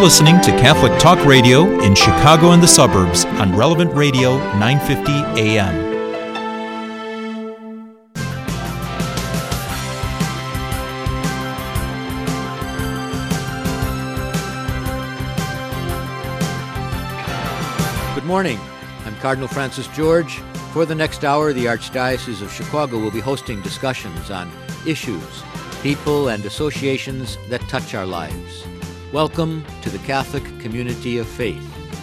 listening to Catholic Talk Radio in Chicago and the suburbs on Relevant Radio 950 AM. Good morning. I'm Cardinal Francis George. For the next hour, the Archdiocese of Chicago will be hosting discussions on issues, people, and associations that touch our lives. Welcome to the Catholic Community of Faith.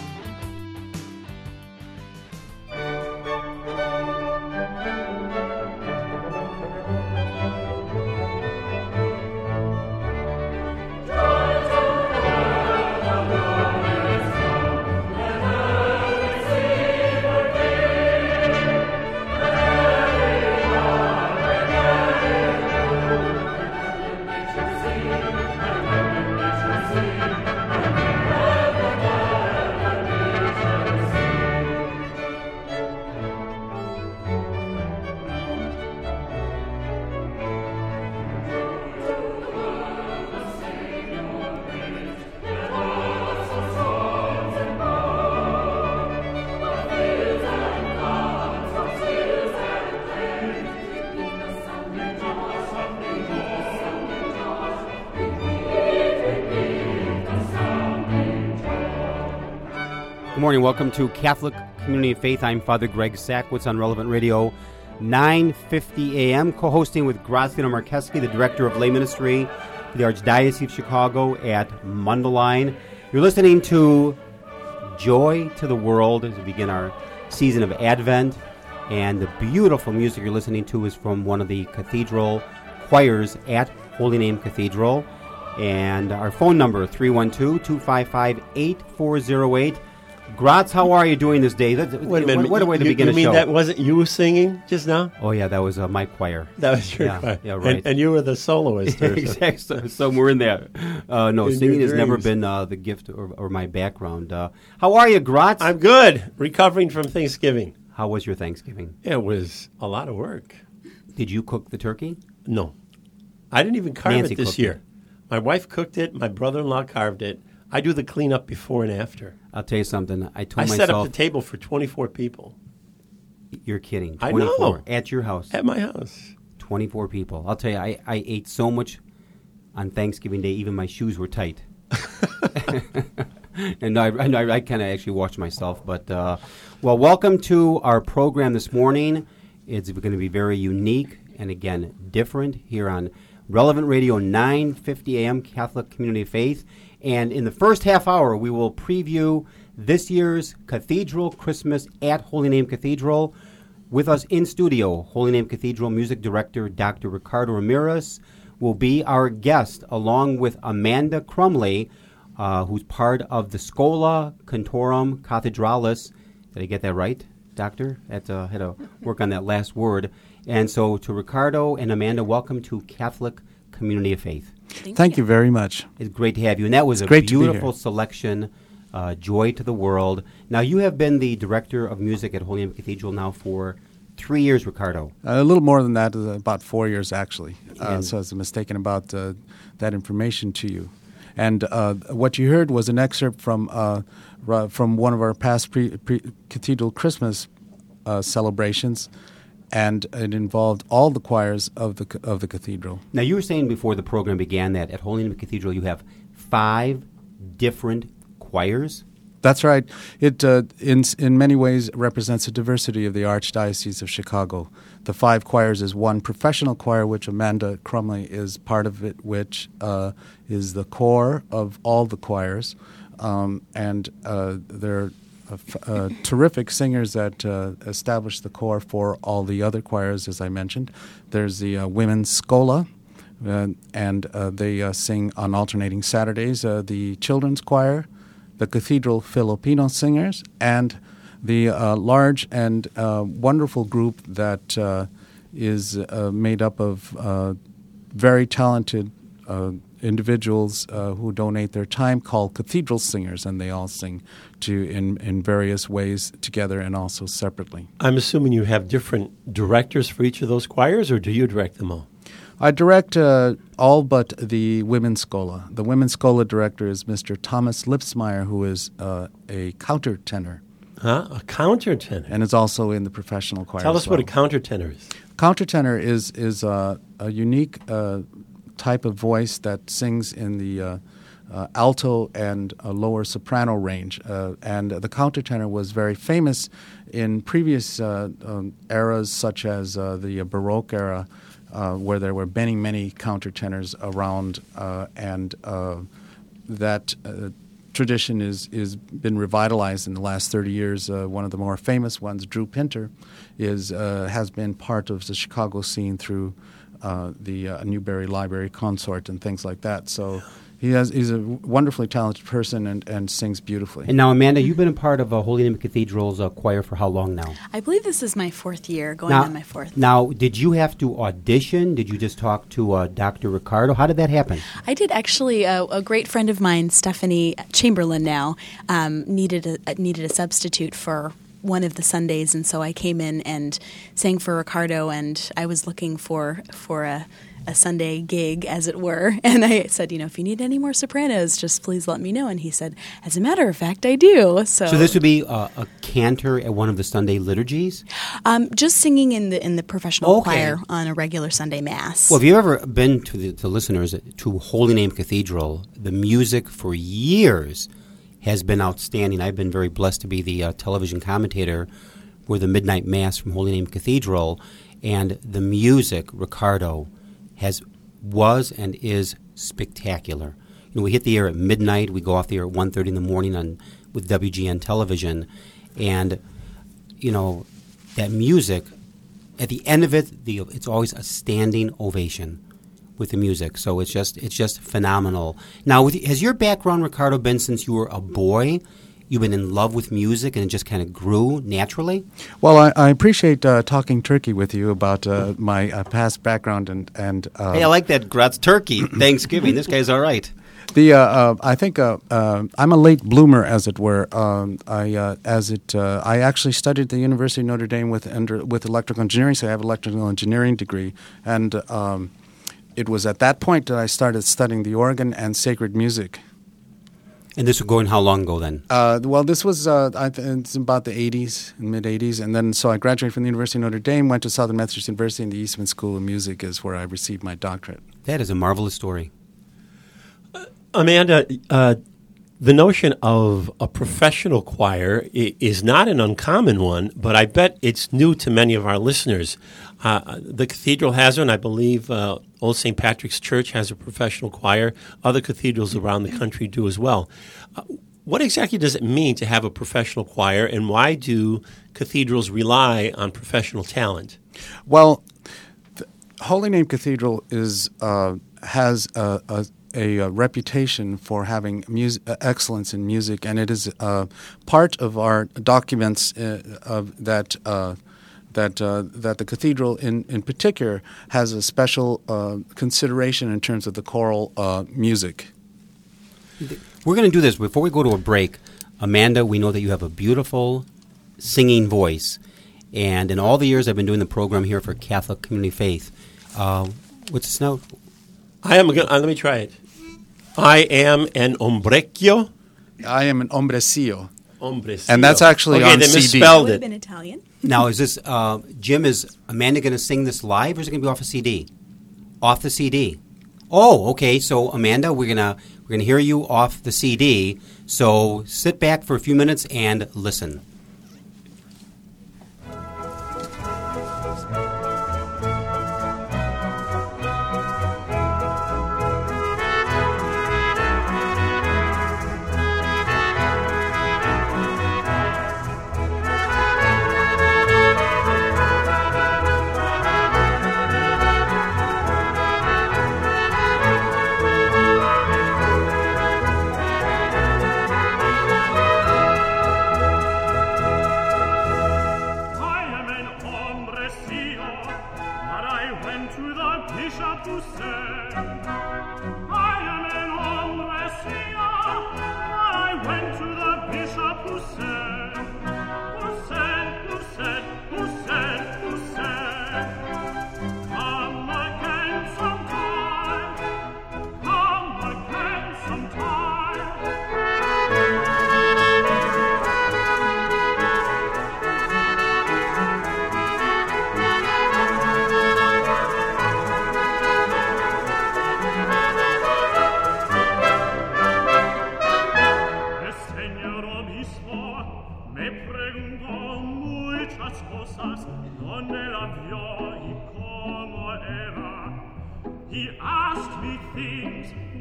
Good morning. Welcome to Catholic Community of Faith. I'm Father Greg Sackwitz on Relevant Radio 950 AM, co-hosting with Graziano Marcheski, the Director of Lay Ministry for the Archdiocese of Chicago at Mundelein. You're listening to Joy to the World as we begin our season of Advent, and the beautiful music you're listening to is from one of the cathedral choirs at Holy Name Cathedral. And our phone number, 312-255-8408. Gratz, how are you doing this day? Wait a minute. What a way to begin a show. You mean that wasn't you singing just now? Oh, yeah, that was my choir. That was your choir. Yeah, right. And you were the soloist. Exactly. So we're in there. No, in singing has never been the gift or my background. How are you, Gratz? I'm good. Recovering from Thanksgiving. How was your Thanksgiving? It was a lot of work. Did you cook the turkey? No. I didn't even carve Nancy it this year. My wife cooked it. My brother-in-law carved it. I do the cleanup before and after. I'll tell you something. I set up the table for 24 people. You're kidding. 24 I know. At your house. At my house. 24 people. I'll tell you, I ate so much on Thanksgiving Day, even my shoes were tight. And I kind of actually watched myself. But, well, welcome to our program this morning. It's going to be very unique and, again, different here on Relevant Radio 950 AM, Catholic Community of Faith. And in the first half hour, we will preview this year's Cathedral Christmas at Holy Name Cathedral. With us in studio, Holy Name Cathedral Music Director Dr. Ricardo Ramirez will be our guest, along with Amanda Crumley, who's part of the Schola Cantorum Cathedralis. Did I get that right, Doctor? Had to work on that last word. And so to Ricardo and Amanda, welcome to Catholic Community of Faith. Thank you very much. It's great to have you. And that was a beautiful selection, Joy to the World. Now, you have been the Director of Music at Holy Name Cathedral now for 3 years, Ricardo. A little more than that, about 4 years, actually. So I was mistaken about that information to you. And what you heard was an excerpt from one of our past Cathedral Christmas celebrations, and it involved all the choirs of the cathedral. Now, you were saying before the program began that at Holy Name Cathedral you have 5 different choirs? That's right. It, in many ways, represents the diversity of the Archdiocese of Chicago. The 5 choirs is one professional choir, which Amanda Crumley is part of it, which is the core of all the choirs. And they're terrific singers that establish the core for all the other choirs, as I mentioned. There's the Women's Schola, and they sing on alternating Saturdays. The Children's Choir, the Cathedral Filipino Singers, and the large and wonderful group that is made up of very talented individuals who donate their time, called Cathedral Singers, and they all sing in various ways together and also separately. I'm assuming you have different directors for each of those choirs, or do you direct them all? I direct all but the Women's Schola. The Women's Schola director is Mr. Thomas Lipsmeyer, who is a countertenor. Huh? A countertenor? And is also in the professional choir. Tell us as well. what a countertenor is. Countertenor is a unique type of voice that sings in the alto and lower soprano range. And the countertenor was very famous in previous eras, such as the Baroque era, where there were many countertenors around, and that tradition is been revitalized in the last 30 years. One of the more famous ones, Drew Pinter, has been part of the Chicago scene through the Newberry Library Consort and things like that. So he's a wonderfully talented person and sings beautifully. And now, Amanda, you've been a part of Holy Name Cathedral's choir for how long now? I believe this is my 4th year, going on my 4th. Now, did you have to audition? Did you just talk to Dr. Ricardo? How did that happen? I did actually. A great friend of mine, Stephanie Chamberlain, now needed a substitute for one of the Sundays, and so I came in and sang for Ricardo, and I was looking for a Sunday gig, as it were, and I said, if you need any more sopranos, just please let me know. And he said, as a matter of fact, I do. So this would be a cantor at one of the Sunday liturgies? Just singing in the professional choir on a regular Sunday Mass. Well, have you ever been to listeners to Holy Name Cathedral? The music for years has been outstanding. I've been very blessed to be the television commentator for the Midnight Mass from Holy Name Cathedral, and the music, Ricardo, was and is spectacular. We hit the air at midnight. We go off the air at 1:30 in the morning with WGN television, and that music. At the end of it, it's always a standing ovation with the music. So it's just phenomenal. Now, has your background, Ricardo, been since you were a boy? You've been in love with music and it just kind of grew naturally? Well, I appreciate talking turkey with you about my past background and hey, I like that Gratz turkey Thanksgiving. This guy's all right. I think I'm a late bloomer, as it were. I actually studied at the University of Notre Dame with electrical engineering, so I have an electrical engineering degree, and it was at that point that I started studying the organ and sacred music. And this was going how long ago then? Well, this was it's about the 80s, mid-80s. And then so I graduated from the University of Notre Dame, went to Southern Methodist University, and the Eastman School of Music is where I received my doctorate. That is a marvelous story. Amanda, the notion of a professional choir is not an uncommon one, but I bet it's new to many of our listeners. The cathedral has one. I believe Old St. Patrick's Church has a professional choir. Other cathedrals around the country do as well. What exactly does it mean to have a professional choir, and why do cathedrals rely on professional talent? Well, Holy Name Cathedral has a reputation for having excellence in music, and it is part of our documents that the cathedral in particular has a special consideration in terms of the choral music. We're going to do this. Before we go to a break, Amanda, we know that you have a beautiful singing voice, and in all the years I've been doing the program here for Catholic Community Faith, what's this now? Let me try it. I am an ombrecchio. I am an hombrecillo. Hombrecillo. And that's actually on they CD. misspelled Would it. have been Italian. Now, is this, Jim, is Amanda going to sing this live, or is it going to be off a CD? Off the CD. Oh, okay. So, Amanda, we're gonna hear you off the CD. So, sit back for a few minutes and listen.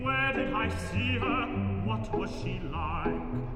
Where did I see her? What was she like?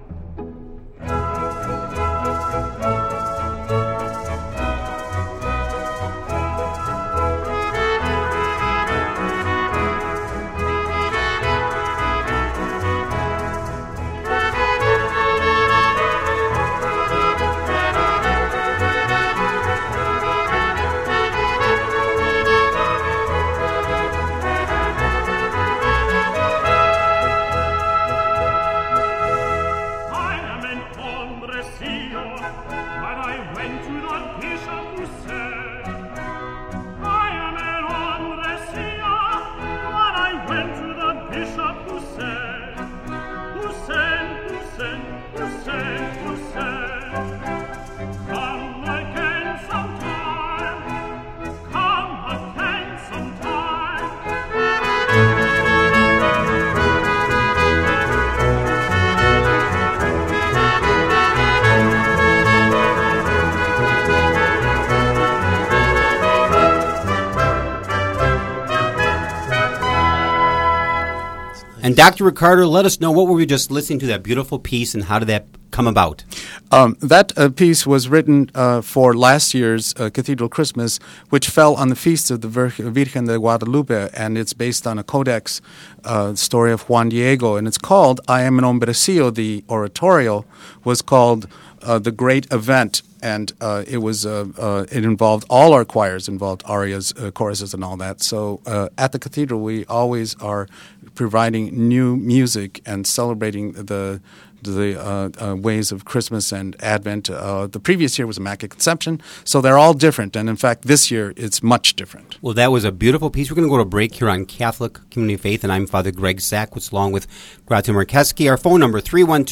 And Dr. Ricardo, let us know, what were we just listening to, that beautiful piece, and how did that come about? That piece was written for last year's Cathedral Christmas, which fell on the feast of the Virgen de Guadalupe, and it's based on a codex story of Juan Diego, and it's called I Am an Hombrecillo. The oratorio was called The Great Event, and it involved all our choirs, involved arias, choruses, and all that. So at the cathedral, we always are providing new music and celebrating the ways of Christmas and Advent. The previous year was Immaculate Conception, so they're all different. And in fact, this year it's much different. Well, that was a beautiful piece. We're going to go to a break here on Catholic Community of Faith, and I'm Father Greg Sackwitz, along with Grazia Markeski. Our phone number,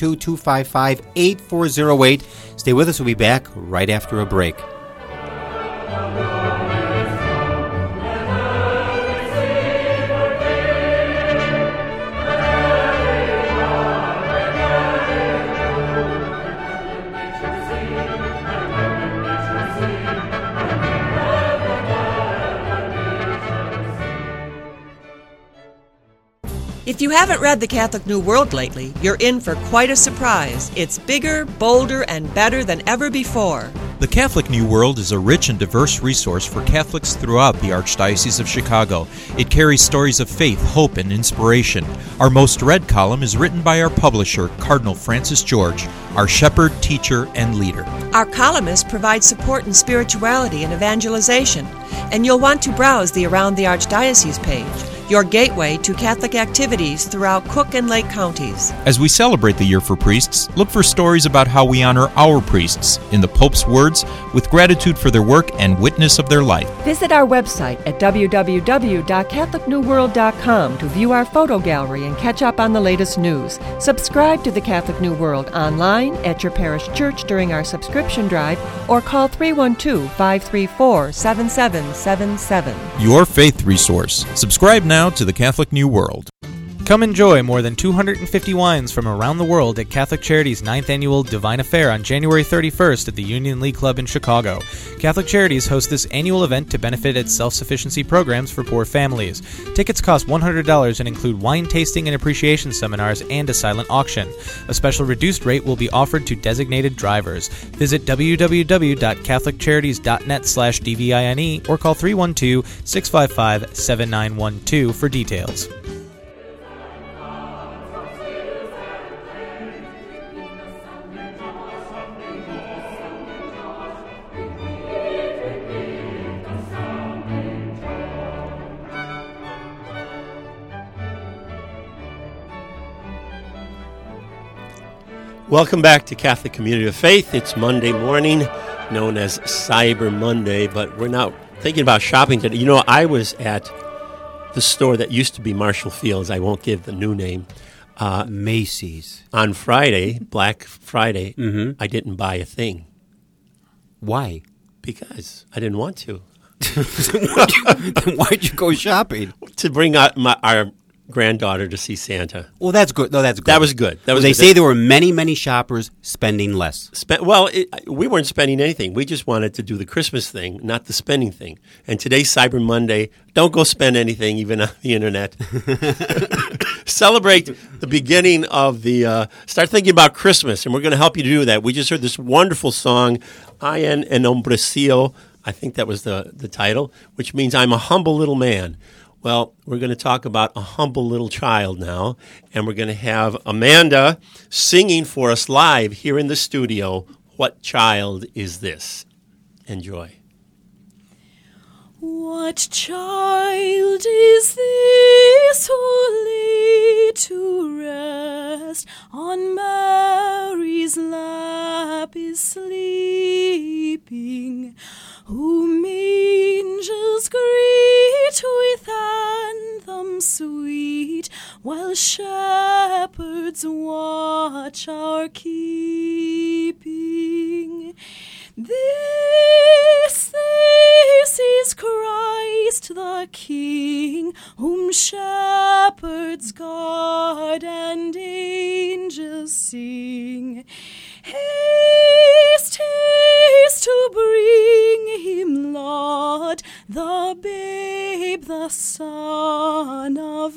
312-255-8408. Stay with us. We'll be back right after a break. If you haven't read The Catholic New World lately, you're in for quite a surprise. It's bigger, bolder, and better than ever before. The Catholic New World is a rich and diverse resource for Catholics throughout the Archdiocese of Chicago. It carries stories of faith, hope, and inspiration. Our most read column is written by our publisher, Cardinal Francis George, our shepherd, teacher, and leader. Our columnists provide support in spirituality and evangelization, and you'll want to browse the Around the Archdiocese page, your gateway to Catholic activities throughout Cook and Lake counties. As we celebrate the Year for Priests, look for stories about how we honor our priests, in the Pope's words, with gratitude for their work and witness of their life. Visit our website at www.catholicnewworld.com to view our photo gallery and catch up on the latest news. Subscribe to the Catholic New World online at your parish church during our subscription drive, or call 312-534-7777. Your faith resource. Subscribe now to the Catholic New World. Come enjoy more than 250 wines from around the world at Catholic Charities' 9th Annual Divine Affair on January 31st at the Union League Club in Chicago. Catholic Charities hosts this annual event to benefit its self-sufficiency programs for poor families. Tickets cost $100 and include wine tasting and appreciation seminars and a silent auction. A special reduced rate will be offered to designated drivers. Visit www.catholiccharities.net/DVINE or call 312-655-7912 for details. Welcome back to Catholic Community of Faith. It's Monday morning, known as Cyber Monday, but we're now thinking about shopping today. You know, I was at the store that used to be Marshall Fields. I won't give the new name. Macy's. On Friday, Black Friday, Mm-hmm. I didn't buy a thing. Why? Because I didn't want to. Then why'd you go shopping? To bring out our granddaughter to see Santa. Well, that's good. No, that's good. That was good. That was they good. say there were many, many shoppers spending less. We weren't spending anything. We just wanted to do the Christmas thing, not the spending thing. And today's Cyber Monday. Don't go spend anything, even on the internet. celebrate the beginning of the, start thinking about Christmas, and we're going to help you do that. We just heard this wonderful song, I en un hombrecillo, I think that was the title, which means I'm a humble little man. Well, we're going to talk about a humble little child now, and we're going to have Amanda singing for us live here in the studio, What Child Is This? Enjoy. What child is this who lay to rest on Mary's lap is sleeping, whom angels greet with anthems sweet, while shepherds watch our keeping? This is Christ the King, whom shepherds guard and angels sing. Haste, haste to bring him, Lord, the babe, the Son of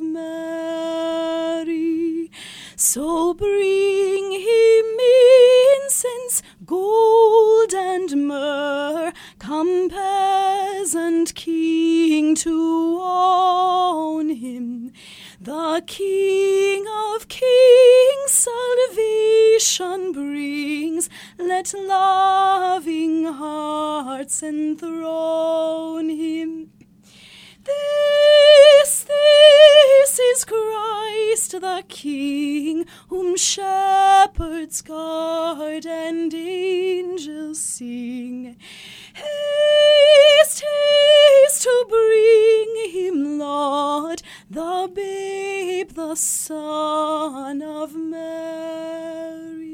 Mary. So bring him incense, gold and myrrh, come peasant king to own him. The King of Kings salvation brings, let loving hearts enthrone him. This is Christ the King, whom shepherds guard and angels sing. Haste, haste to bring him, Lord, the babe, the Son of Mary.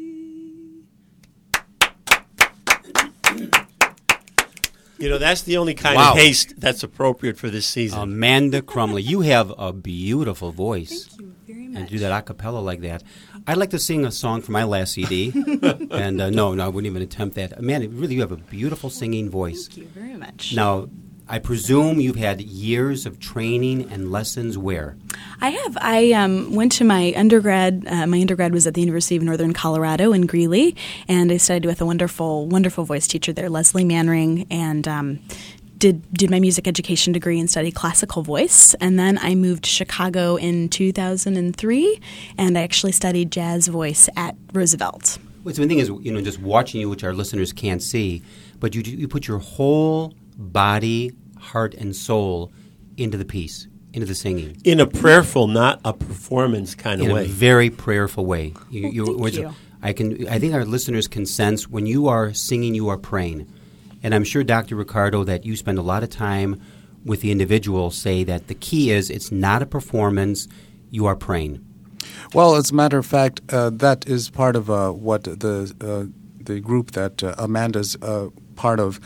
You know, that's the only kind of haste that's appropriate for this season. Amanda Crumley, you have a beautiful voice. Thank you very much. And do that a cappella like that. I'd like to sing a song from my last CD. And no, I wouldn't even attempt that. Amanda, really, you have a beautiful singing voice. Thank you very much. Now, I presume you've had years of training and lessons where? I have. I went to my undergrad. My undergrad was at the University of Northern Colorado in Greeley, and I studied with a wonderful, wonderful voice teacher there, Leslie Mannering, and did my music education degree and studied classical voice. And then I moved to Chicago in 2003, and I actually studied jazz voice at Roosevelt. Well, so the thing is, just watching you, which our listeners can't see, but you put your whole body, heart, and soul into the piece, into the singing. In a prayerful, not a performance kind of way. In a very prayerful way. Thank you. I think our listeners can sense when you are singing, you are praying. And I'm sure, Dr. Ricardo, that you spend a lot of time with the individual, say that the key is it's not a performance, you are praying. Well, as a matter of fact, that is part of what the group that Amanda's part of.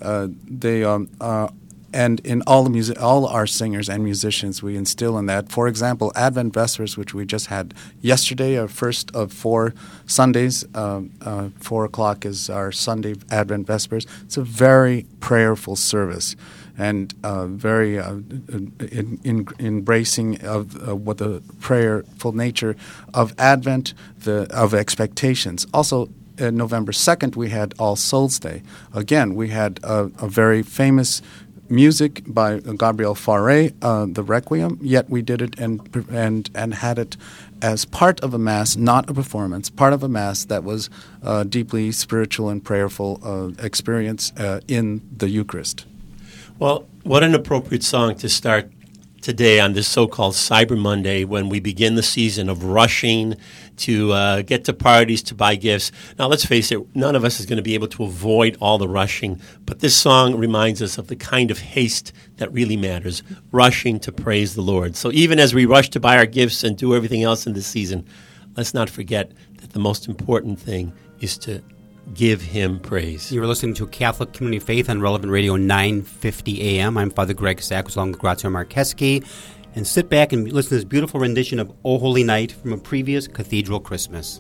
And in all our singers and musicians, we instill in that. For example, Advent Vespers, which we just had yesterday, our first of 4 Sundays. 4 o'clock is our Sunday Advent Vespers. It's a very prayerful service and very embracing of what the prayerful nature of Advent, of expectations. Also, November 2nd, we had All Souls Day. Again, we had a very famous music by Gabriel Fauré, the Requiem, yet we did it and had it as part of a Mass, not a performance, part of a Mass that was deeply spiritual and prayerful experience in the Eucharist. Well, what an appropriate song to start today on this so-called Cyber Monday when we begin the season of rushing to get to parties, to buy gifts. Now, let's face it, none of us is going to be able to avoid all the rushing, but this song reminds us of the kind of haste that really matters, rushing to praise the Lord. So even as we rush to buy our gifts and do everything else in this season, let's not forget that the most important thing is to give Him praise. You're listening to Catholic Community Faith on Relevant Radio 950 AM. I'm Father Greg Sacks along with Grazia Marcheski. And sit back and listen to this beautiful rendition of O Holy Night from a previous Cathedral Christmas.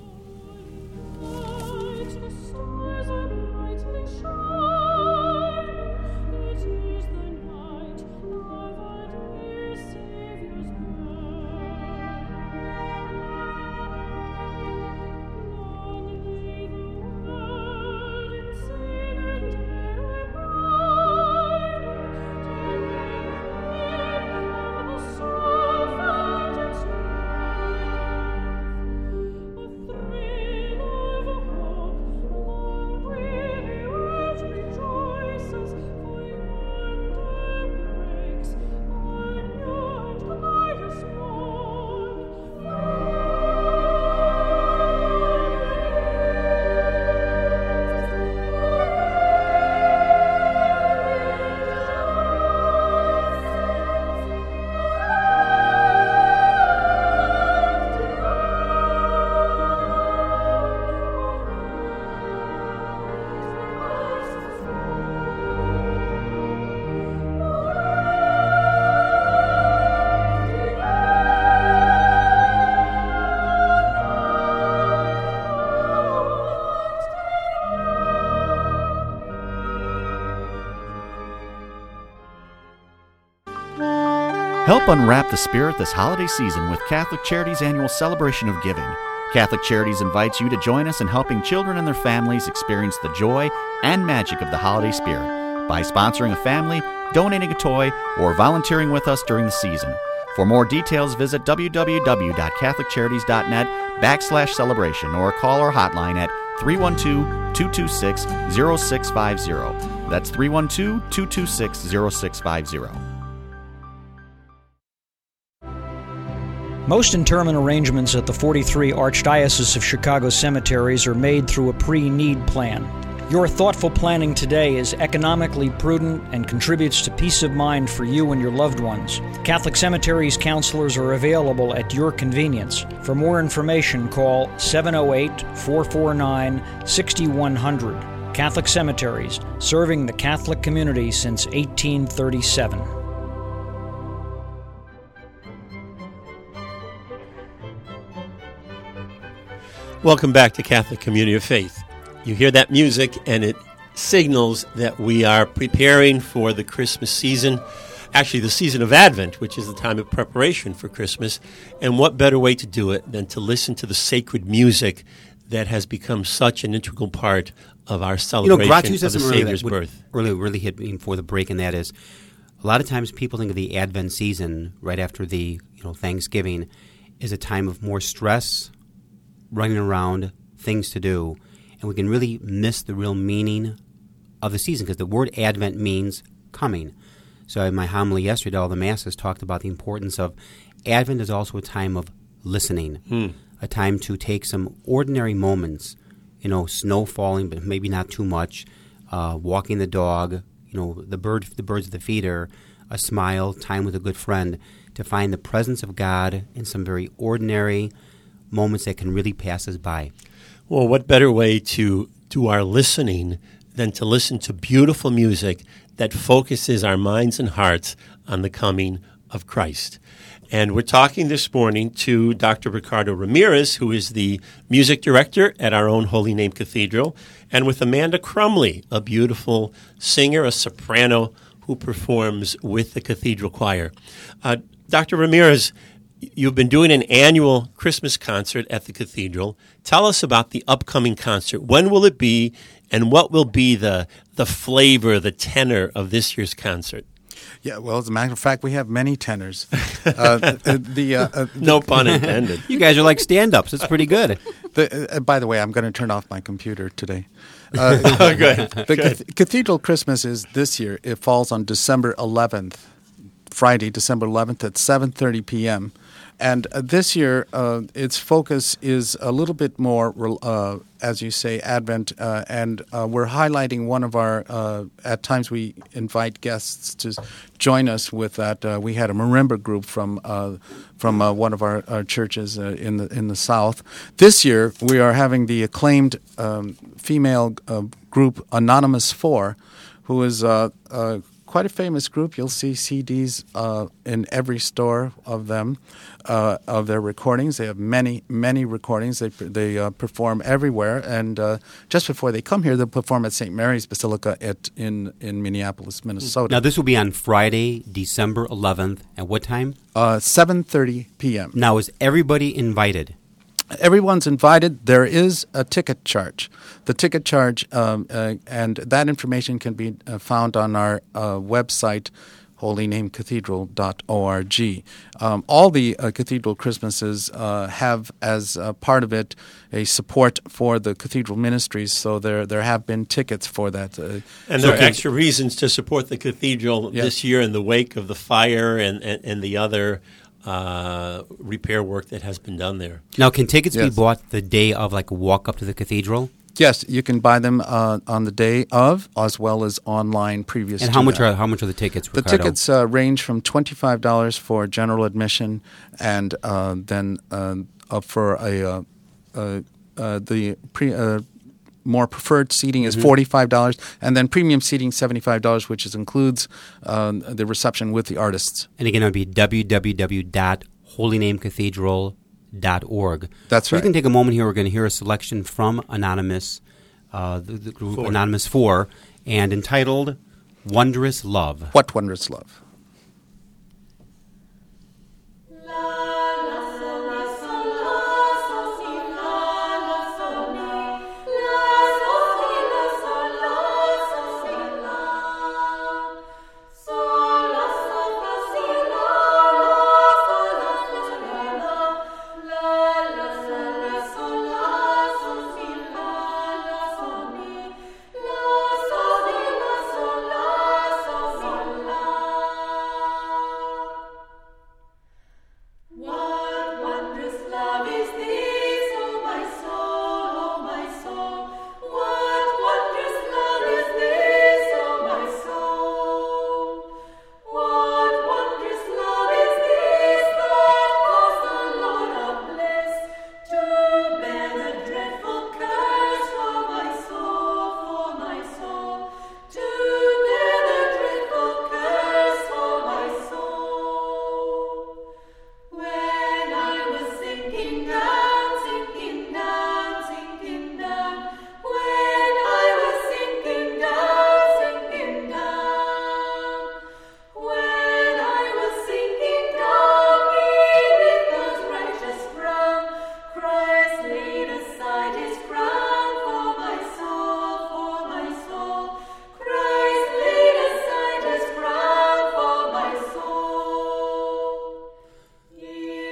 Help unwrap the spirit this holiday season with Catholic Charities' annual celebration of giving. Catholic Charities invites you to join us in helping children and their families experience the joy and magic of the holiday spirit by sponsoring a family, donating a toy, or volunteering with us during the season. For more details, visit www.catholiccharities.net/celebration or call our hotline at 312-226-0650. That's 312-226-0650. Most interment arrangements at the 43 Archdiocese of Chicago cemeteries are made through a pre-need plan. Your thoughtful planning today is economically prudent and contributes to peace of mind for you and your loved ones. Catholic Cemeteries counselors are available at your convenience. For more information, call 708-449-6100. Catholic Cemeteries, serving the Catholic community since 1837. Welcome back to Catholic Community of Faith. You hear that music, and it signals that we are preparing for the Christmas season, actually the season of Advent, which is the time of preparation for Christmas. And what better way to do it than to listen to the sacred music that has become such an integral part of our celebration of the Savior's birth. Really hit me before the break, and that is, a lot of times people think of the Advent season right after the Thanksgiving is a time of more stress, running around, things to do, and we can really miss the real meaning of the season because the word Advent means coming. So in my homily yesterday, all the masses talked about the importance of Advent is also a time of listening, a time to take some ordinary moments, snow falling, but maybe not too much, walking the dog, the birds at the feeder, a smile, time with a good friend, to find the presence of God in some very ordinary moments that can really pass us by. Well, what better way to do our listening than to listen to beautiful music that focuses our minds and hearts on the coming of Christ. And we're talking this morning to Dr. Ricardo Ramirez, who is the music director at our own Holy Name Cathedral, and with Amanda Crumley, a beautiful singer, a soprano, who performs with the Cathedral Choir. Dr. Ramirez, you've been doing an annual Christmas concert at the Cathedral. Tell us about the upcoming concert. When will it be, and what will be the flavor, the tenor of this year's concert? Yeah, well, as a matter of fact, we have many tenors. No pun intended. You guys are like stand-ups. It's pretty good. By the way, I'm going to turn off my computer today. Good. Cathedral Christmas is this year. It falls on December 11th, Friday, December 11th at 7:30 p.m. And this year, its focus is a little bit more, as you say, Advent, and we're highlighting one of our, at times we invite guests to join us with that. We had a marimba group from one of our churches in the South. This year, we are having the acclaimed female group Anonymous 4, who is quite a famous group. You'll see CDs in every store of them, of their recordings. They have many, many recordings. They perform everywhere. And just before they come here, they'll perform at St. Mary's Basilica in Minneapolis, Minnesota. Now, this will be on Friday, December 11th. At what time? 7:30 p.m. Now, is everybody invited? Everyone's invited. There is a ticket charge. The ticket charge, and that information can be found on our website, holynamecathedral.org. All the Cathedral Christmases have, as part of it, a support for the Cathedral ministries, so there have been tickets for that. And there are extra reasons to support the Cathedral this year in the wake of the fire and the other repair work that has been done there. Now, can tickets be bought the day of, like a walk up to the cathedral? Yes, you can buy them on the day of, as well as online previous. And how much are the tickets, Ricardo? The tickets range from $25 for general admission, and then for more preferred seating is $45, and then premium seating $75, which includes the reception with the artists. And again, it would be www.holynamecathedral.org. That's right. We can take a moment here. We're going to hear a selection from Anonymous, the group Anonymous 4, and entitled "Wondrous Love." What wondrous love?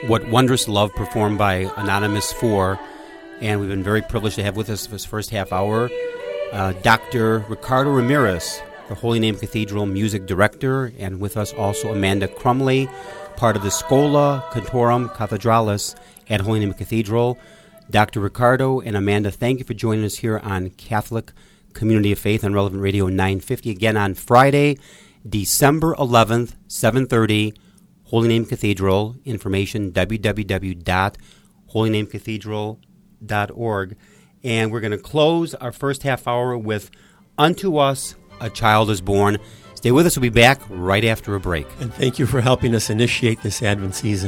What Wondrous Love, performed by Anonymous 4. And we've been very privileged to have with us this first half hour Dr. Ricardo Ramirez, the Holy Name Cathedral music director, and with us also Amanda Crumley, part of the Schola Cantorum Cathedralis at Holy Name Cathedral. Dr. Ricardo and Amanda, thank you for joining us here on Catholic Community of Faith on Relevant Radio 950. Again on Friday, December 11th, 7:30, Holy Name Cathedral. Information, www.holynamecathedral.org. And we're going to close our first half hour with Unto Us a Child is Born. Stay with us. We'll be back right after a break. And thank you for helping us initiate this Advent season.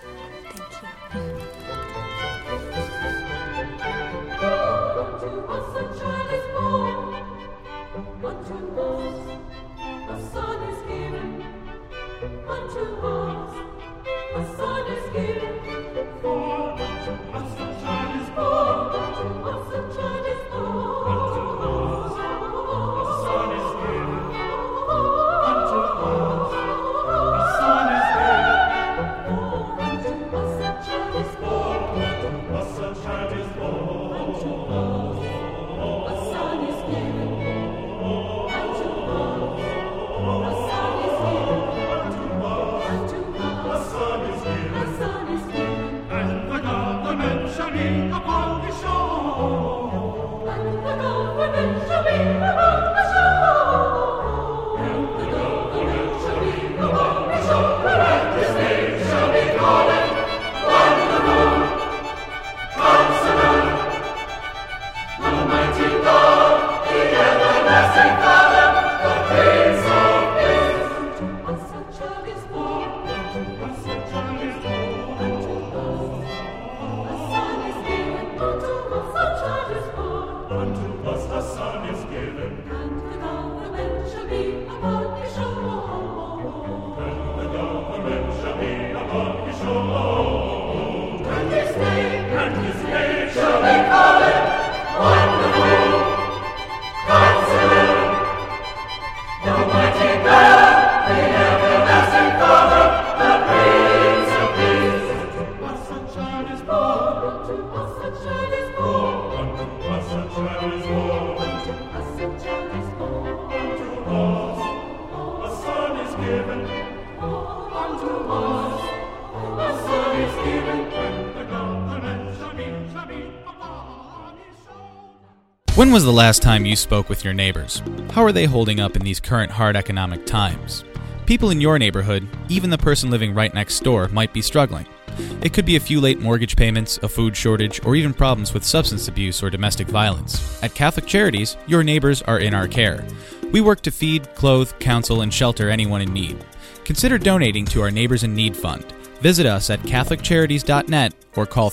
When was the last time you spoke with your neighbors? How are they holding up in these current hard economic times? People in your neighborhood, even the person living right next door, might be struggling. It could be a few late mortgage payments, a food shortage, or even problems with substance abuse or domestic violence. At Catholic Charities, your neighbors are in our care. We work to feed, clothe, counsel, and shelter anyone in need. Consider donating to our Neighbors in Need Fund. Visit us at CatholicCharities.net or call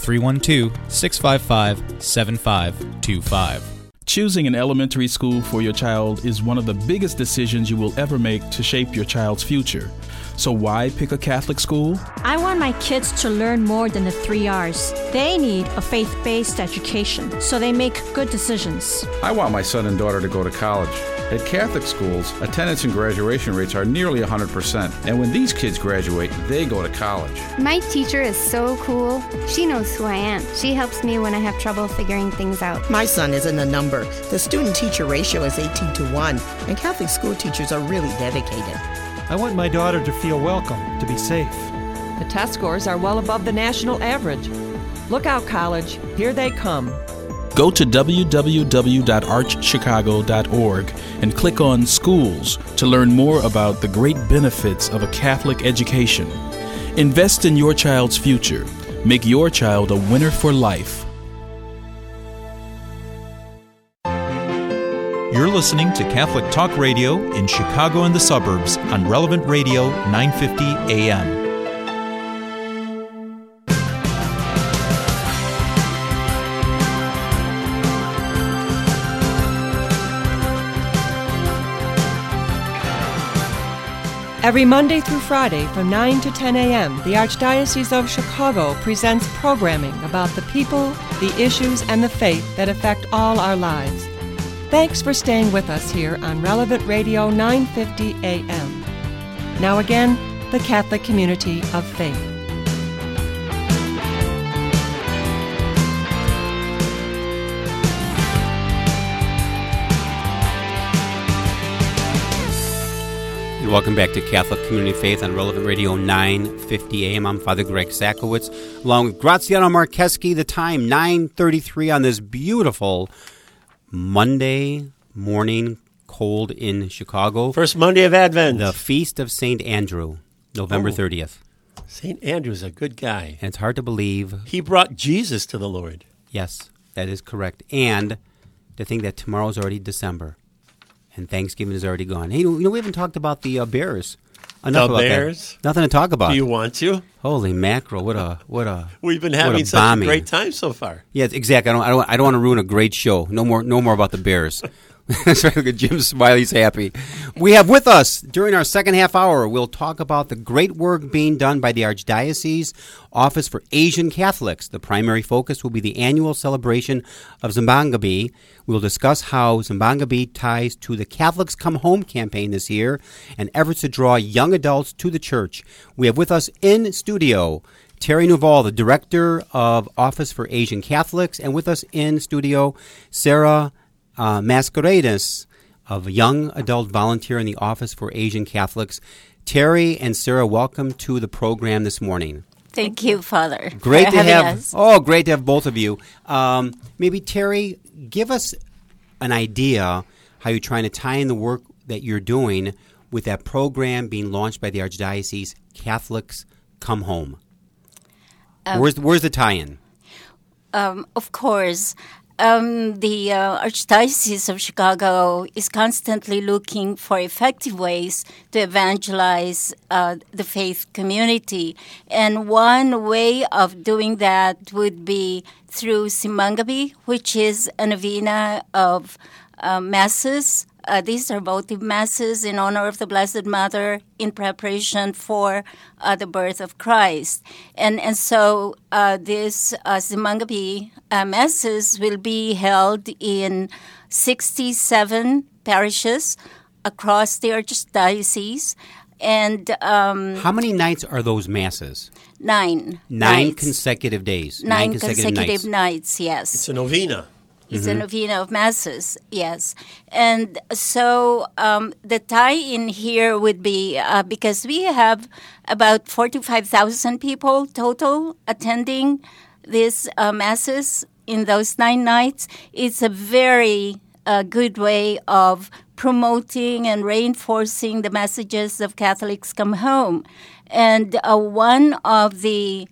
312-655-7525. Choosing an elementary school for your child is one of the biggest decisions you will ever make to shape your child's future. So why pick a Catholic school? I want my kids to learn more than the 3 R's. They need a faith-based education, so they make good decisions. I want my son and daughter to go to college. At Catholic schools, attendance and graduation rates are nearly 100%. And when these kids graduate, they go to college. My teacher is so cool. She knows who I am. She helps me when I have trouble figuring things out. My son isn't a number. The student-teacher ratio is 18-1, and Catholic school teachers are really dedicated. I want my daughter to feel welcome, to be safe. The test scores are well above the national average. Look out, college. Here they come. Go to www.archchicago.org and click on Schools to learn more about the great benefits of a Catholic education. Invest in your child's future. Make your child a winner for life. You're listening to Catholic Talk Radio in Chicago and the suburbs on Relevant Radio 950 AM. Every Monday through Friday from 9 to 10 a.m., the Archdiocese of Chicago presents programming about the people, the issues, and the faith that affect all our lives. Thanks for staying with us here on Relevant Radio 950 AM. Now again, the Catholic Community of Faith. Welcome back to Catholic Community Faith on Relevant Radio 950 AM. I'm Father Greg Sakowicz, along with Graziano Marcheski. The time, 9:33 on this beautiful Monday morning, cold in Chicago. First Monday of Advent. The Feast of St. Andrew, November 30th. St. Andrew's a good guy. And it's hard to believe. He brought Jesus to the Lord. Yes, that is correct. And to think that tomorrow's already December. And Thanksgiving is already gone. Hey, we haven't talked about the Bears. Enough the about Bears? That. Nothing to talk about. Do you want to? Holy mackerel! What a! We've been having such a great time so far. Yes, exactly. I don't want to ruin a great show. No more about the Bears. That's right. Look at Jim Smiley's happy. We have with us during our second half hour, we'll talk about the great work being done by the Archdiocese Office for Asian Catholics. The primary focus will be the annual celebration of Zambangabi. We'll discuss how Zambangabi ties to the Catholics Come Home campaign this year and efforts to draw young adults to the church. We have with us in studio Terry Nuval, the Director of Office for Asian Catholics, and with us in studio, Sarah Mascaredes, of Young Adult Volunteer in the Office for Asian Catholics. Terry and Sarah, welcome to the program this morning. Thank you, Father. Great for to having have. us. Oh, great to have both of you. Maybe Terry, give us an idea how you're trying to tie in the work that you're doing with that program being launched by the Archdiocese, Catholics Come Home. Where's the tie-in? Of course. The Archdiocese of Chicago is constantly looking for effective ways to evangelize the faith community. And one way of doing that would be through Zambangabi, which is a novena of masses. These are votive masses in honor of the Blessed Mother in preparation for the birth of Christ. And so this Zambangabi masses will be held in 67 parishes across the Archdiocese. And how many nights are those masses? 9. Nine consecutive days. 9 consecutive nights, yes. It's a novena. It's a novena of masses, yes. And so the tie-in here would be because we have about 45,000 people total attending these masses in those 9 nights. It's a very good way of promoting and reinforcing the messages of Catholics Come Home. And one of the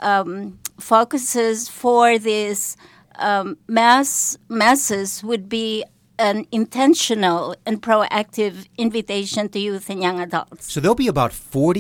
focuses for this masses would be an intentional and proactive invitation to youth and young adults. So there'll be about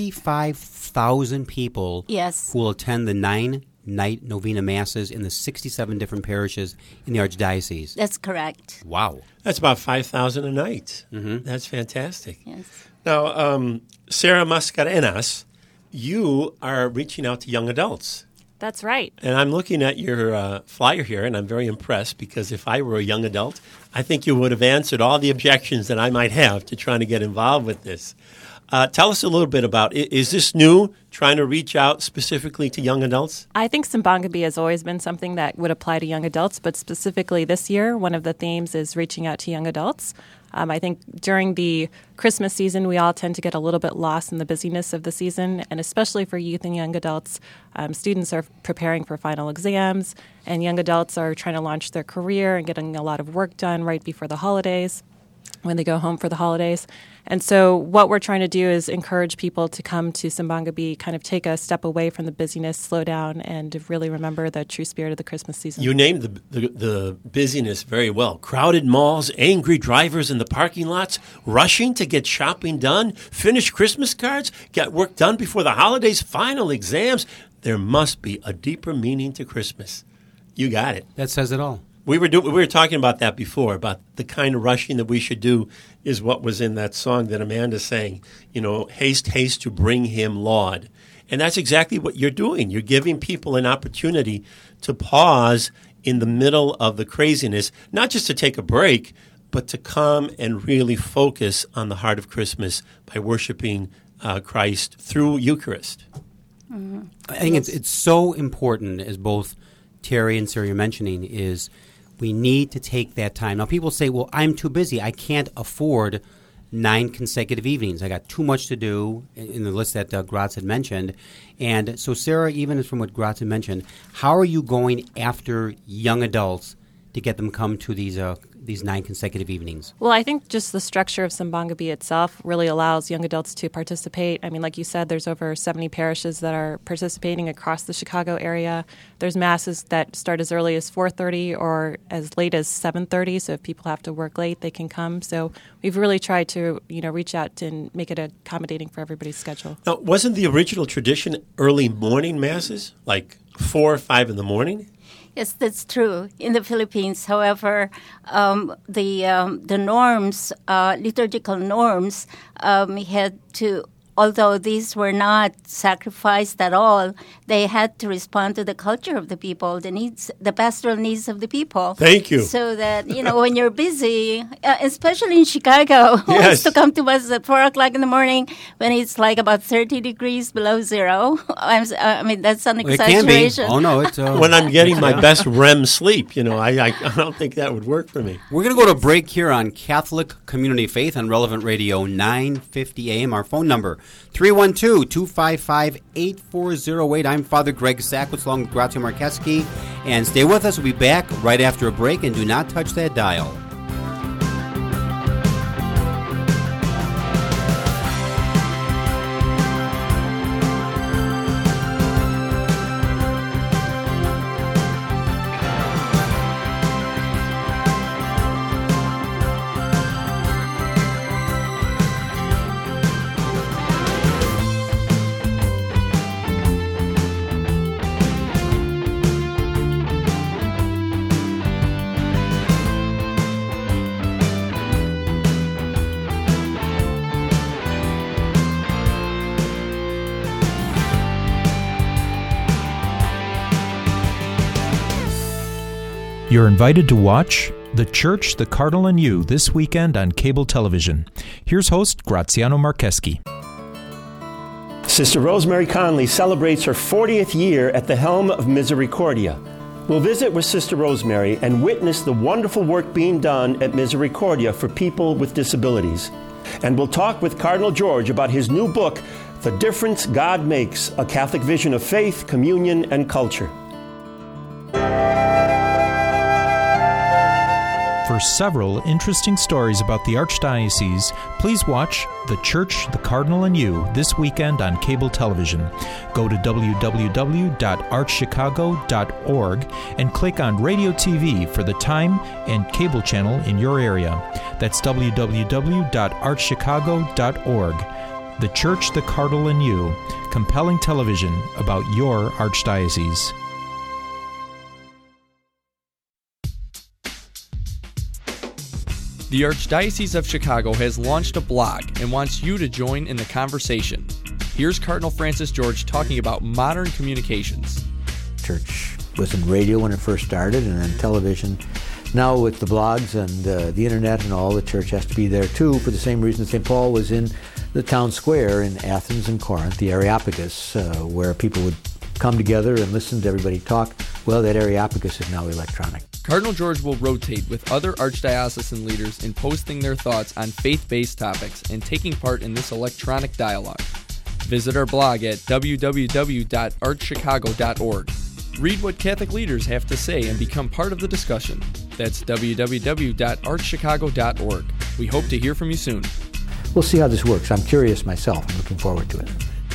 45,000 people yes. who will attend the 9-night novena masses in the 67 different parishes in the Archdiocese. That's correct. Wow. That's about 5,000 a night. Mm-hmm. That's fantastic. Yes. Now, Sarah Mascarenas, you are reaching out to young adults. That's right. And I'm looking at your flyer here, and I'm very impressed because if I were a young adult, I think you would have answered all the objections that I might have to trying to get involved with this. Tell us a little bit about, is this new, trying to reach out specifically to young adults? I think Zambangabi has always been something that would apply to young adults, but specifically this year, one of the themes is reaching out to young adults. I think during the Christmas season, we all tend to get a little bit lost in the busyness of the season, and especially for youth and young adults, students are preparing for final exams, and young adults are trying to launch their career and getting a lot of work done right before the holidays, when they go home for the holidays. And so what we're trying to do is encourage people to come to Zambangabi, kind of take a step away from the busyness, slow down, and really remember the true spirit of the Christmas season. You named the busyness very well. Crowded malls, angry drivers in the parking lots, rushing to get shopping done, finish Christmas cards, get work done before the holidays, final exams. There must be a deeper meaning to Christmas. You got it. That says it all. We were talking about that before, about the kind of rushing that we should do is what was in that song that Amanda sang, haste, haste to bring him laud. And that's exactly what you're doing. You're giving people an opportunity to pause in the middle of the craziness, not just to take a break, but to come and really focus on the heart of Christmas by worshiping Christ through Eucharist. Mm-hmm. I think it's so important, as both Terry and Sarah are mentioning, is we need to take that time. Now, people say, well, I'm too busy. I can't afford 9 consecutive evenings. I got too much to do in the list that Graz had mentioned. And so, Sarah, even from what Graz had mentioned, how are you going after young adults to get them come to these 9 consecutive evenings? Well, I think just the structure of Sambangabee itself really allows young adults to participate. I mean, like you said, there's over 70 parishes that are participating across the Chicago area. There's masses that start as early as 4:30 or as late as 7:30. So if people have to work late, they can come. So we've really tried to, reach out and make it accommodating for everybody's schedule. Now, wasn't the original tradition early morning masses, like 4 or 5 in the morning? Yes, that's true. In the Philippines, however, the norms, liturgical norms, had to, although these were not sacrificed at all, they had to respond to the culture of the people, the needs, the pastoral needs of the people. Thank you. So that, when you're busy, especially in Chicago, who wants to come to us at 4 o'clock in the morning when it's like about 30 degrees below zero? I mean, that's an exaggeration. It can be. Oh, no. It's, when I'm getting my best REM sleep, I don't think that would work for me. We're going to go to break here on Catholic Community Faith on Relevant Radio 950 AM. Our phone number, 312-255-8408. I'm Father Greg Sackwitz along with Grazia Marcheski. And stay with us. We'll be back right after a break, and do not touch that dial. You're invited to watch The Church, the Cardinal, and You this weekend on cable television. Here's host Graziano Marcheski. Sister Rosemary Conley celebrates her 40th year at the helm of Misericordia. We'll visit with Sister Rosemary and witness the wonderful work being done at Misericordia for people with disabilities. And we'll talk with Cardinal George about his new book, The Difference God Makes, A Catholic Vision of Faith, Communion, and Culture. For several interesting stories about the Archdiocese, please watch The Church, the Cardinal, and You this weekend on cable television. Go to www.archchicago.org and click on Radio TV for the time and cable channel in your area. That's www.archchicago.org. The Church, the Cardinal, and You. Compelling television about your Archdiocese. The Archdiocese of Chicago has launched a blog and wants you to join in the conversation. Here's Cardinal Francis George talking about modern communications. Church was in radio when it first started, and then television. Now with the blogs and the internet and all, the church has to be there too, for the same reason St. Paul was in the town square in Athens and Corinth, the Areopagus, where people would come together and listen to everybody talk. Well, that Areopagus is now electronic. Cardinal George will rotate with other archdiocesan leaders in posting their thoughts on faith-based topics and taking part in this electronic dialogue. Visit our blog at www.archchicago.org. Read what Catholic leaders have to say and become part of the discussion. That's www.archchicago.org. We hope to hear from you soon. We'll see how this works. I'm curious myself. I'm looking forward to it.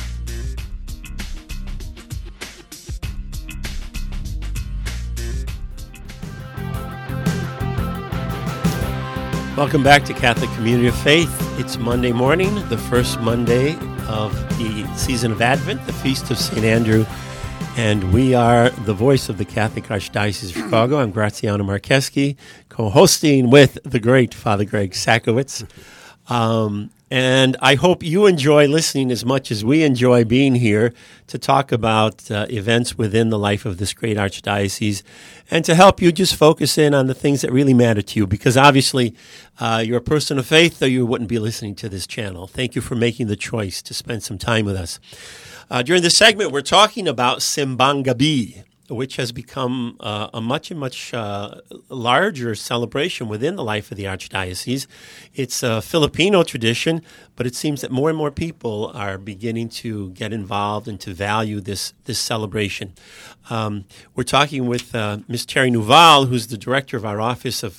Welcome back to Catholic Community of Faith. It's Monday morning, the first Monday of the season of Advent, the Feast of St. Andrew, and we are the voice of the Catholic Archdiocese of Chicago. I'm Graziano Marcheski, co-hosting with the great Father Greg Sackwitz. And I hope you enjoy listening as much as we enjoy being here to talk about events within the life of this great archdiocese and to help you just focus in on the things that really matter to you, because obviously you're a person of faith, or you wouldn't be listening to this channel. Thank you for making the choice to spend some time with us. During this segment, we're talking about Sambangabee. which has become a much larger celebration within the life of the Archdiocese. It's a Filipino tradition, but it seems that more and more people are beginning to get involved and to value this celebration. We're talking with Ms. Terry Nuval, who's the director of our Office of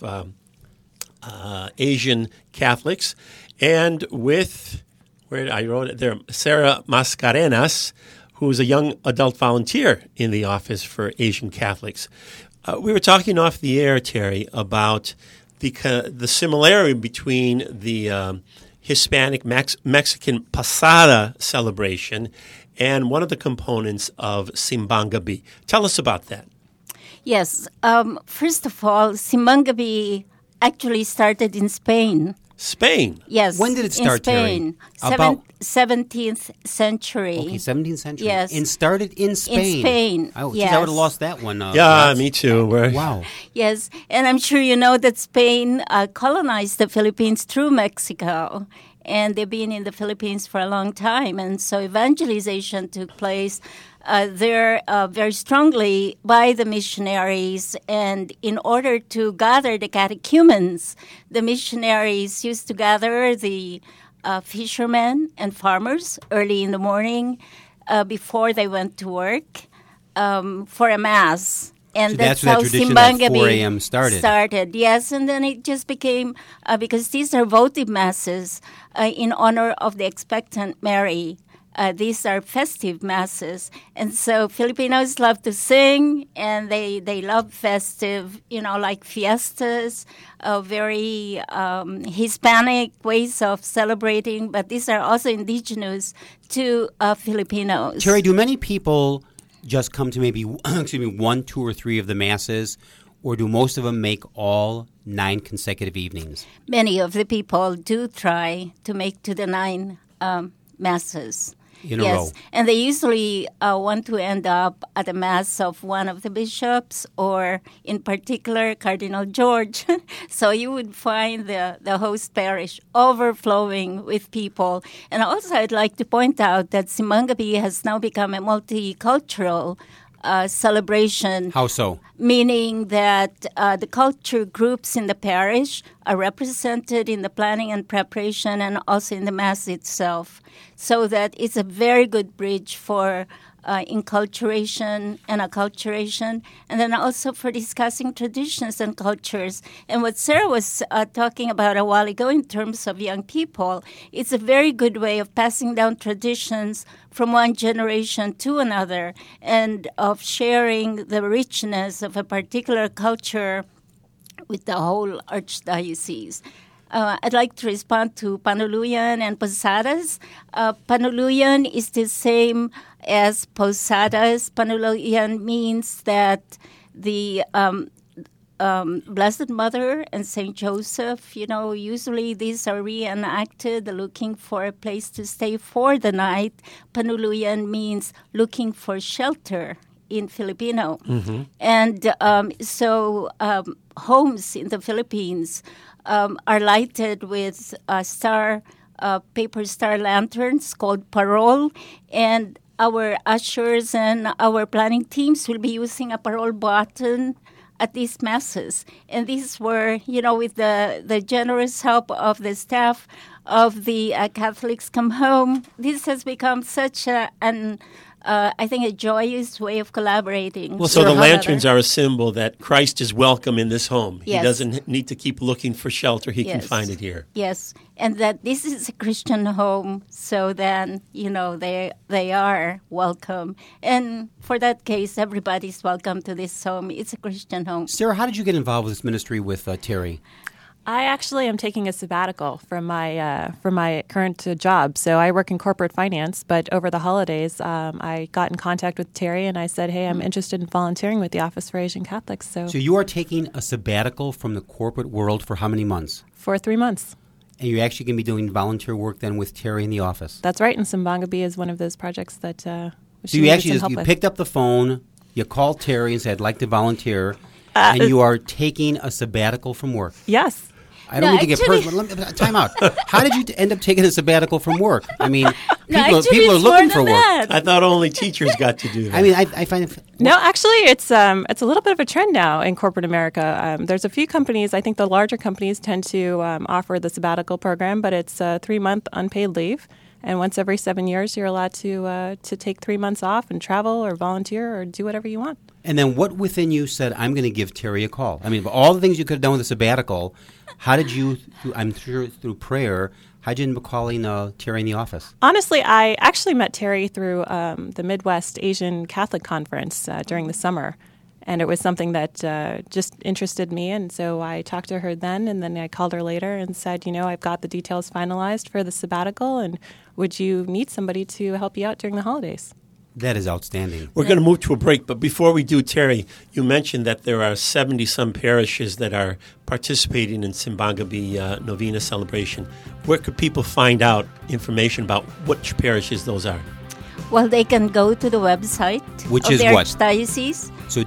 Asian Catholics, and with, where I wrote it there, Sarah Mascarenas, who is a young adult volunteer in the Office for Asian Catholics. We were talking off the air, Terry, about the similarity between the Hispanic Mexican Pasada celebration and one of the components of Simbang Gabi. Tell us about that. Yes. First of all, Simbang Gabi actually started in Spain. Spain? Yes. When did it start, in Spain? Terry? 17th century. Okay, 17th century. Yes. And started in Spain. In Spain, Oh, yes. I would have lost that one. Me too. Wow. Yes, and I'm sure you know that Spain colonized the Philippines through Mexico, and they've been in the Philippines for a long time, and so evangelization took place there very strongly by the missionaries, and in order to gather the catechumens, the missionaries used to gather the fishermen and farmers early in the morning before they went to work for a mass. And So that's where how that tradition Simbang at 4 Gabi a.m. started. Yes, and then it just became, because these are votive masses in honor of the expectant Mary. These are festive masses. And so Filipinos love to sing, and they love festive, like fiestas, very Hispanic ways of celebrating, but these are also indigenous to Filipinos. Terry, do many people just come to maybe 1, 2, or 3 of the masses, or do most of them make all 9 consecutive evenings? Many of the people do try to make to the 9 masses. In a row. And they usually want to end up at the mass of one of the bishops, or in particular Cardinal George. So you would find the host parish overflowing with people. And also I'd like to point out that Simbang Gabi has now become a multicultural celebration. How so? Meaning that the culture groups in the parish are represented in the planning and preparation, and also in the Mass itself. So that it's a very good bridge for enculturation and acculturation, and then also for discussing traditions and cultures. And what Sarah was talking about a while ago in terms of young people, it's a very good way of passing down traditions from one generation to another, and of sharing the richness of a particular culture with the whole archdiocese. I'd like to respond to Panuluyan and Posadas. Panuluyan is the same as Posadas. Panuluyan means that the Blessed Mother and Saint Joseph, usually these are reenacted, looking for a place to stay for the night. Panuluyan means looking for shelter in Filipino. Mm-hmm. And so homes in the Philippines are lighted with paper star lanterns called parol, and our ushers and our planning teams will be using a parol button at these masses. And these were, with the generous help of the staff of the Catholics Come Home, this has become such I think a joyous way of collaborating. Well, so the lanterns are a symbol that Christ is welcome in this home. Yes. He doesn't need to keep looking for shelter. He can find it here. Yes, and that this is a Christian home, so then, they are welcome. And for that case, everybody's welcome to this home. It's a Christian home. Sarah, how did you get involved with this ministry with Terry? I actually am taking a sabbatical from my current job. So I work in corporate finance, but over the holidays, I got in contact with Terry and I said, hey, I'm interested in volunteering with the Office for Asian Catholics. So you are taking a sabbatical from the corporate world for how many months? For 3 months. And you're actually going to be doing volunteer work then with Terry in the office? That's right, and Simbang Gabi is one of those projects that So you actually you picked up the phone, you called Terry and said, I'd like to volunteer, and you are taking a sabbatical from work. Yes. I don't need to get personal. Time out. How did you end up taking a sabbatical from work? I mean, People are looking for work. I thought only teachers got to do that. I mean, I find it. No, actually, it's a little bit of a trend now in corporate America. There's a few companies. I think the larger companies tend to offer the sabbatical program, but it's a 3-month unpaid leave, and once every 7 years, you're allowed to take 3 months off and travel or volunteer or do whatever you want. And then, what within you said, "I'm going to give Terry a call"? I mean, of all the things you could have done with a sabbatical, how did you? I'm sure through prayer. How did you end up calling Terry in the office? Honestly, I actually met Terry through the Midwest Asian Catholic Conference during the summer. And it was something that just interested me. And so I talked to her then, and then I called her later and said, I've got the details finalized for the sabbatical, and would you need somebody to help you out during the holidays? That is outstanding. We're going to move to a break, but before we do, Terry, you mentioned that there are 70-some parishes that are participating in Simbanggabi Novena celebration. Where could people find out information about which parishes those are? Well, they can go to the website which of is the what? Archdiocese. So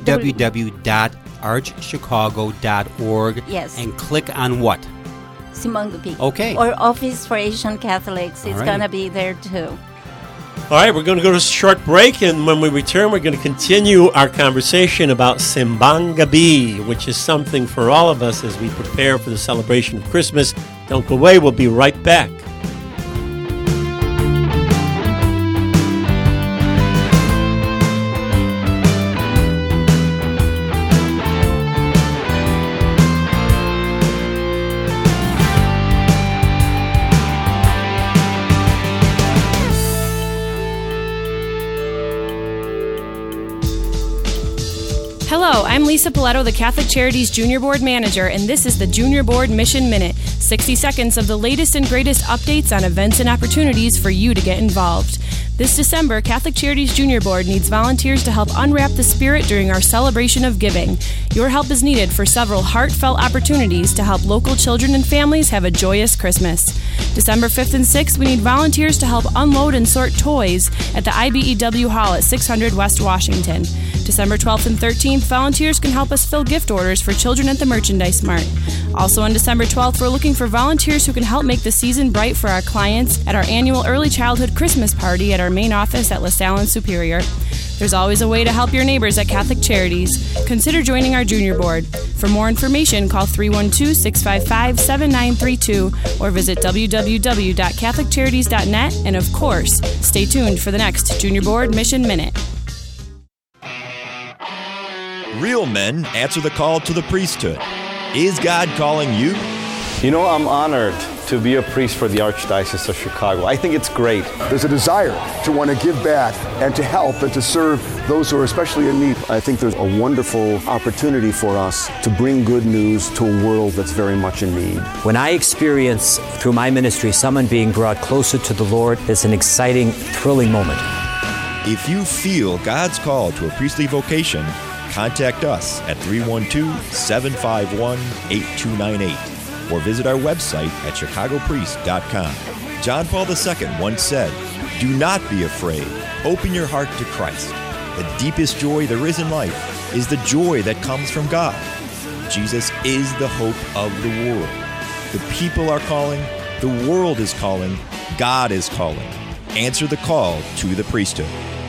www.archchicago.org. Yes. And click on what? Simbanggabi. Okay. Or Office for Asian Catholics. It's going to be there too. All right, we're going to go to a short break, and when we return, we're going to continue our conversation about Simbanggabi, which is something for all of us as we prepare for the celebration of Christmas. Don't go away. We'll be right back. Hello, I'm Lisa Paletto, the Catholic Charities Junior Board Manager, and this is the Junior Board Mission Minute, 60 seconds of the latest and greatest updates on events and opportunities for you to get involved. This December, Catholic Charities Junior Board needs volunteers to help unwrap the spirit during our celebration of giving. Your help is needed for several heartfelt opportunities to help local children and families have a joyous Christmas. December 5th and 6th, we need volunteers to help unload and sort toys at the IBEW Hall at 600 West Washington. December 12th and 13th, volunteers can help us fill gift orders for children at the Merchandise Mart. Also on December 12th, we're looking for volunteers who can help make the season bright for our clients at our annual Early Childhood Christmas Party at our main office at LaSalle and Superior. There's always a way to help your neighbors at Catholic Charities. Consider joining our Junior Board. For more information, call 312-655-7932 or visit www.catholiccharities.net, and of course, stay tuned for the next Junior Board Mission Minute. Real men answer the call to the priesthood. Is God calling you? I'm honored to be a priest for the Archdiocese of Chicago. I think it's great. There's a desire to want to give back and to help and to serve those who are especially in need. I think there's a wonderful opportunity for us to bring good news to a world that's very much in need. When I experience through my ministry someone being brought closer to the Lord, it's an exciting, thrilling moment. If you feel God's call to a priestly vocation, contact us at 312-751-8298 or visit our website at chicagopriest.com. John Paul II once said, "Do not be afraid. Open your heart to Christ. The deepest joy there is in life is the joy that comes from God. Jesus is the hope of the world. The people are calling. The world is calling. God is calling. Answer the call to the priesthood."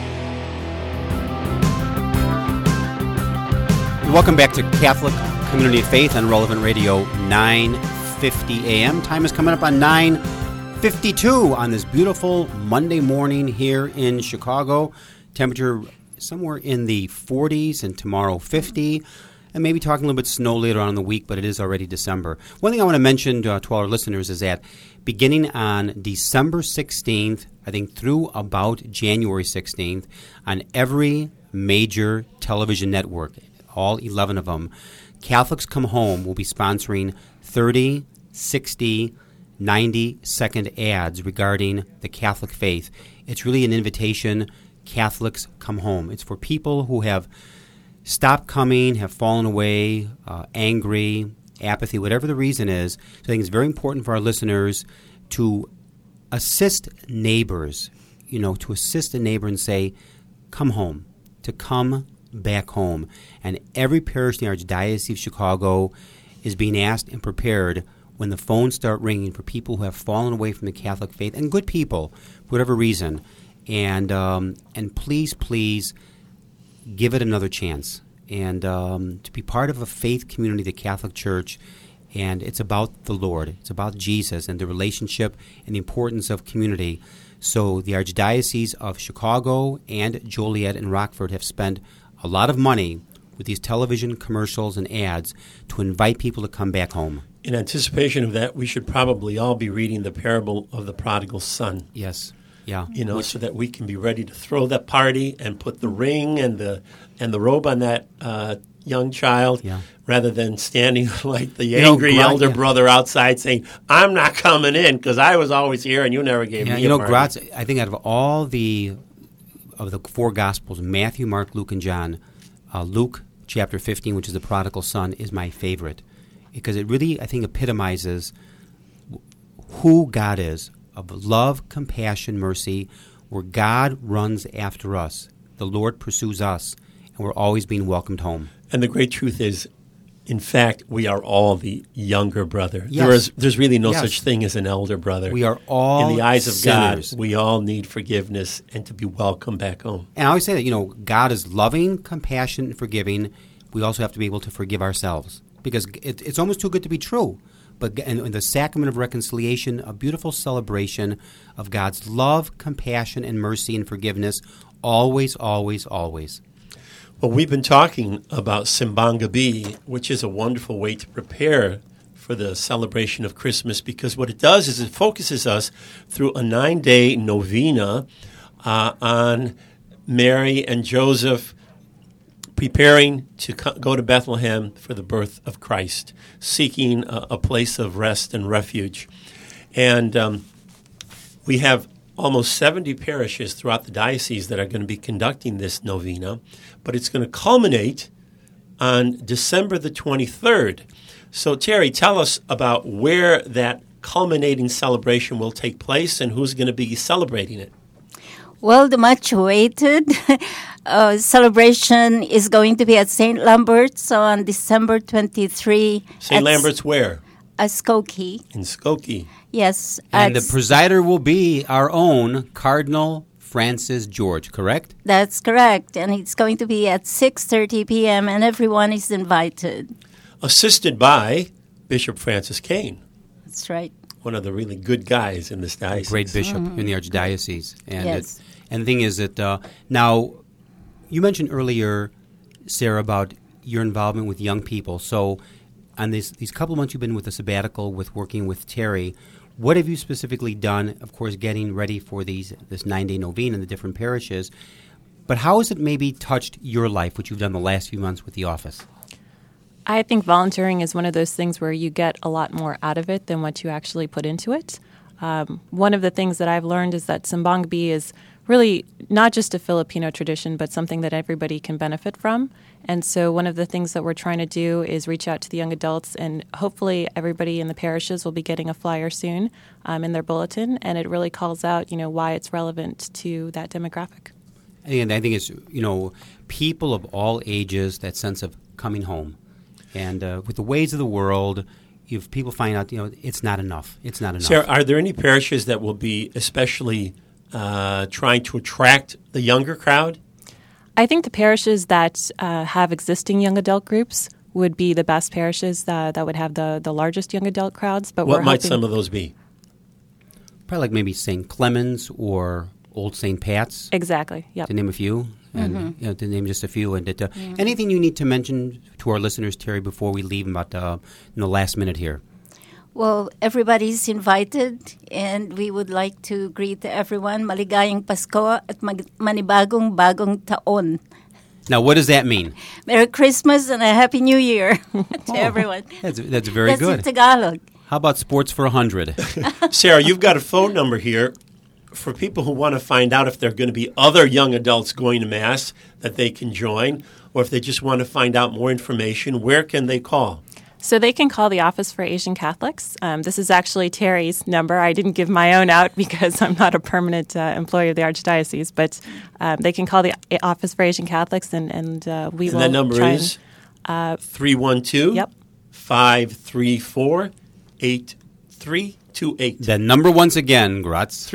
Welcome back to Catholic Community of Faith on Relevant Radio 950 AM. Time is coming up on 9:52 on this beautiful Monday morning here in Chicago. Temperature somewhere in the 40s, and tomorrow 50. And maybe talking a little bit snow later on in the week, but it is already December. One thing I want to mention to our listeners is that beginning on December 16th, I think through about January 16th, on every major television network, all 11 of them, Catholics Come Home will be sponsoring 30, 60, 90-second ads regarding the Catholic faith. It's really an invitation, Catholics Come Home. It's for people who have stopped coming, have fallen away, angry, apathy, whatever the reason is. So I think it's very important for our listeners to assist neighbors, to assist a neighbor and say, come home, to come back home. And every parish in the Archdiocese of Chicago is being asked and prepared when the phones start ringing for people who have fallen away from the Catholic faith, and good people, for whatever reason, and please give it another chance. And to be part of a faith community, the Catholic Church, and it's about the Lord. It's about Jesus and the relationship and the importance of community. So the Archdiocese of Chicago and Joliet and Rockford have spent a lot of money with these television commercials and ads to invite people to come back home. In anticipation of that, we should probably all be reading the parable of the prodigal son. Yes. Yeah. So that we can be ready to throw that party and put the ring and the robe on that young child, rather than standing like the angry elder brother outside saying, "I'm not coming in because I was always here and you never gave me a party." I think out of all the four Gospels, Matthew, Mark, Luke, and John, Luke chapter 15, which is the prodigal son, is my favorite because it really, I think, epitomizes who God is, of love, compassion, mercy, where God runs after us. The Lord pursues us, and we're always being welcomed home. And the great truth is, in fact, we are all the younger brother. Yes. There's really no such thing as an elder brother. We are all in the eyes of sinners. God, we all need forgiveness and to be welcomed back home. And I always say that, God is loving, compassionate, and forgiving. We also have to be able to forgive ourselves because it's almost too good to be true. But in the sacrament of reconciliation, a beautiful celebration of God's love, compassion, and mercy and forgiveness, always, always, always. Well, we've been talking about Simbang Gabi, which is a wonderful way to prepare for the celebration of Christmas, because what it does is it focuses us through a 9-day novena on Mary and Joseph preparing to go to Bethlehem for the birth of Christ, seeking a place of rest and refuge. And we have almost 70 parishes throughout the diocese that are going to be conducting this novena, but it's going to culminate on December the 23rd. So, Terry, tell us about where that culminating celebration will take place and who's going to be celebrating it. Well, the much-awaited celebration is going to be at St. Lambert's on December 23. St. Lambert's where? Skokie. In Skokie. Yes. And the presider will be our own Cardinal Francis George, correct? That's correct. And it's going to be at 6:30 p.m. and everyone is invited. Assisted by Bishop Francis Kane. That's right. One of the really good guys in this diocese. Great bishop in the Archdiocese. And and the thing is that now, you mentioned earlier, Sarah, about your involvement with young people. So on these couple of months you've been with the sabbatical, with working with Terry, what have you specifically done, of course, getting ready for this 9-day novena in the different parishes? But how has it maybe touched your life, which you've done the last few months with the office? I think volunteering is one of those things where you get a lot more out of it than what you actually put into it. One of the things that I've learned is that Simbang Gabi is really not just a Filipino tradition, but something that everybody can benefit from. And so one of the things that we're trying to do is reach out to the young adults, and hopefully everybody in the parishes will be getting a flyer soon in their bulletin, and it really calls out, why it's relevant to that demographic. And I think it's, people of all ages, that sense of coming home. And with the ways of the world, if people find out, it's not enough. It's not enough. Sarah, are there any parishes that will be especially trying to attract the younger crowd? I think the parishes that have existing young adult groups would be the best parishes that would have the largest young adult crowds. But what might some of those be? Probably like maybe St. Clemens or Old St. Pat's. Exactly, yep. To name a few. And to name just a few. And anything you need to mention to our listeners, Terry, before we leave about in the last minute here? Well, everybody's invited, and we would like to greet everyone. Maligayang Pasko at manibagong bagong taon. Now, what does that mean? Merry Christmas and a Happy New Year to everyone. That's very good. That's in Tagalog. How about Sports for 100? Sarah, you've got a phone number here for people who want to find out if there are going to be other young adults going to Mass that they can join, or if they just want to find out more information. Where can they call? So they can call the Office for Asian Catholics. This is actually Terry's number. I didn't give my own out because I'm not a permanent employee of the Archdiocese, but they can call the Office for Asian Catholics, and we will. And that number is 312 534 8328. The number once again, Gratz.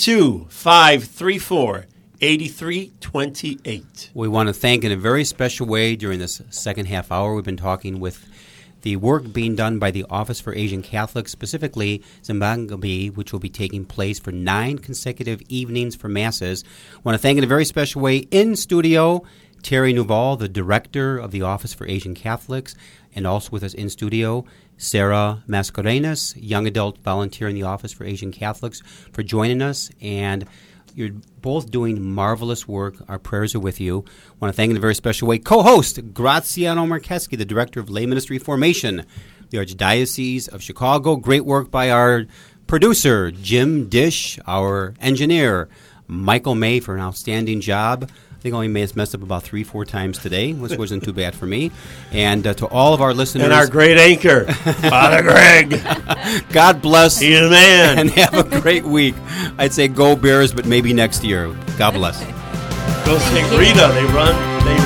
312-534-8328. We want to thank in a very special way during this second half hour. We've been talking with the work being done by the Office for Asian Catholics, specifically Zimbabwe, which will be taking place for 9 consecutive evenings for Masses. I want to thank in a very special way in studio Terry Nuval, the director of the Office for Asian Catholics, and also with us in studio, Sarah Mascarenas, young adult volunteer in the Office for Asian Catholics, for joining us. And you're both doing marvelous work. Our prayers are with you. I want to thank in a very special way co-host Graziano Marcheski, the director of Lay Ministry Formation, the Archdiocese of Chicago. Great work by our producer, Jim Dish, our engineer, Michael May, for an outstanding job. I think I only messed up about 3-4 times today, which wasn't too bad for me. And to all of our listeners. And our great anchor, Father Greg. God bless. He's the man. And have a great week. I'd say go Bears, but maybe next year. God bless. Go St. Rita. They run.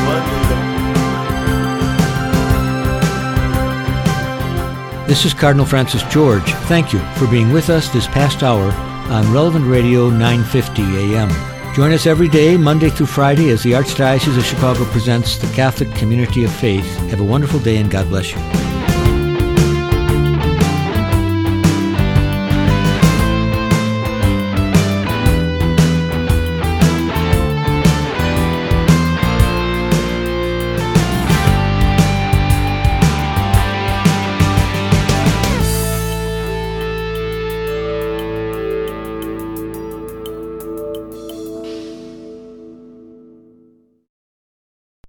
This is Cardinal Francis George. Thank you for being with us this past hour on Relevant Radio 950 AM. Join us every day, Monday through Friday, as the Archdiocese of Chicago presents the Catholic Community of Faith. Have a wonderful day and God bless you.